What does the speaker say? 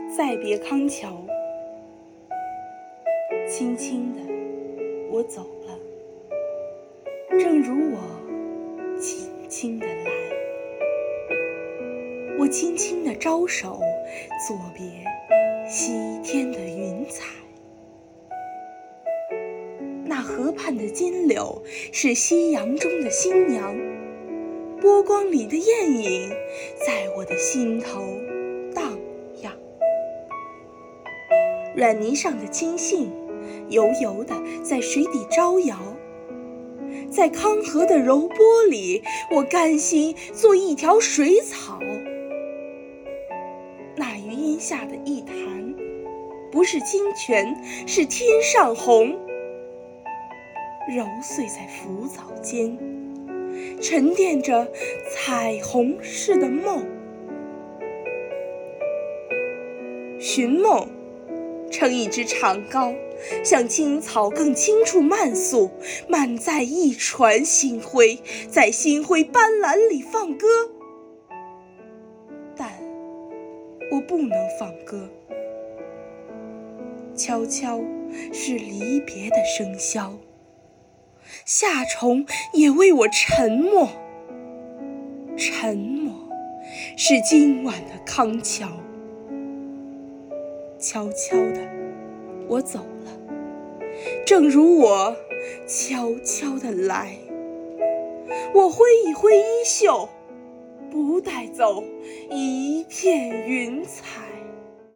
再别康桥，轻轻地我走了，正如我轻轻地来。我轻轻地招手，作别西天的云彩。那河畔的金柳是夕阳中的新娘，波光里的艳影在我的心头荡漾。软泥上的青荇油油地在水底招摇，在康河的柔波里，我甘心做一条水草。那余荫下的一潭，不是清泉，是天上虹，揉碎在浮藻间，沉淀着彩虹似的梦。寻梦撑一支长篙，像青草更青处漫溯，漫载一船星辉，在星辉斑斓里放歌。但我不能放歌，悄悄是离别的笙箫，夏虫也为我沉默。沉默是今晚的康桥。悄悄地我走了，正如我悄悄地来。我挥一挥衣袖，不带走一片云彩。